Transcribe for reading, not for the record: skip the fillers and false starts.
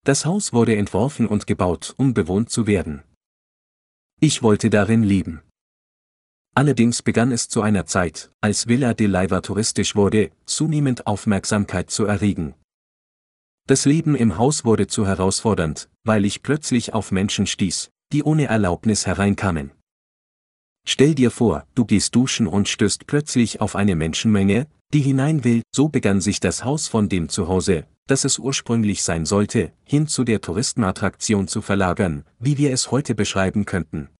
Das Haus wurde entworfen und gebaut, um bewohnt zu werden. Ich wollte darin leben. Allerdings begann es zu einer Zeit, als Villa de Leyva touristisch wurde, zunehmend Aufmerksamkeit zu erregen. Das Leben im Haus wurde zu herausfordernd, weil ich plötzlich auf Menschen stieß, die ohne Erlaubnis hereinkamen. Stell dir vor, du gehst duschen und stößt plötzlich auf eine Menschenmenge, die hinein will. So begann sich das Haus von dem Zuhause, das es ursprünglich sein sollte, hin zu der Touristenattraktion zu verlagern, wie wir es heute beschreiben könnten.